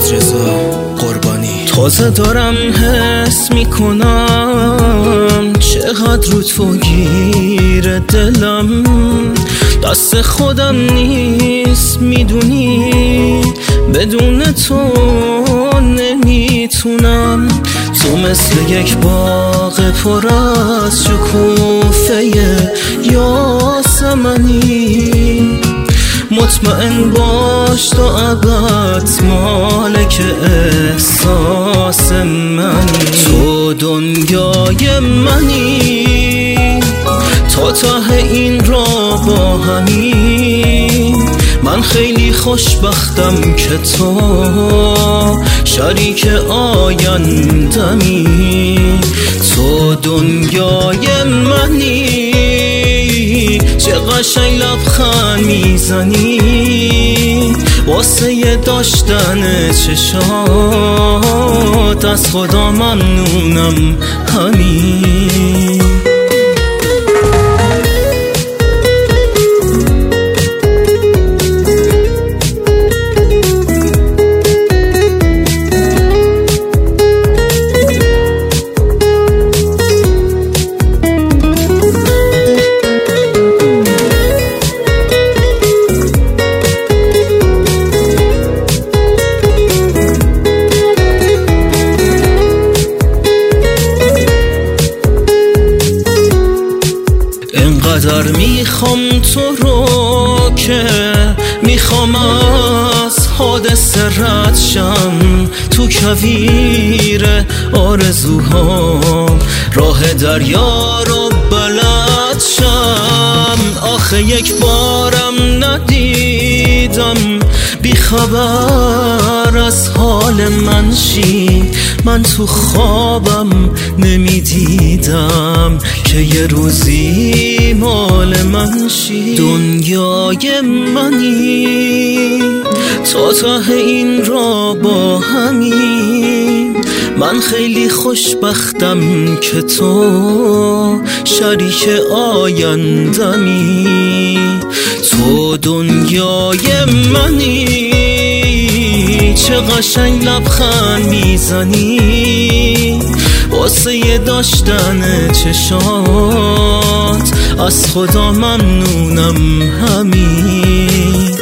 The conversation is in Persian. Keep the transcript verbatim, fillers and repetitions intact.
حافظ رضا قربانی. تازه دارم حس میکنم چقدر رو تو گیر دلم، دست خودم نیست میدونی، بدون تو نمیتونم. تو مثل یک باغ پر از شکوفه یاسمنی، مطمئن باش تو ابد مالک احساس منی. تو دنیای منی، تا ته این را با همین. من خیلی خوشبختم که تو شریک آیندمی. تو دنیای منی، چه قشنگ لبخند میزنی واسه داشتن چشات. از خدا ممنونم همین. انقدر میخوام تو رو که میخوام از حادثه رد شم. تو کویر آرزوهام راه دریا رو بلد شم. آخه یک بارم ندیدم بی خبر از حال من شی. من تو خوابم نمیدیدم که یه روزی مال من شی. دنیای منی، تا ته این را با همین. من خیلی خوشبختم که تو شریک آیندمی. تو دنیای منی، چه قشنگ لبخند میزنی واسه داشتن چشات. از خدا ممنونم همین.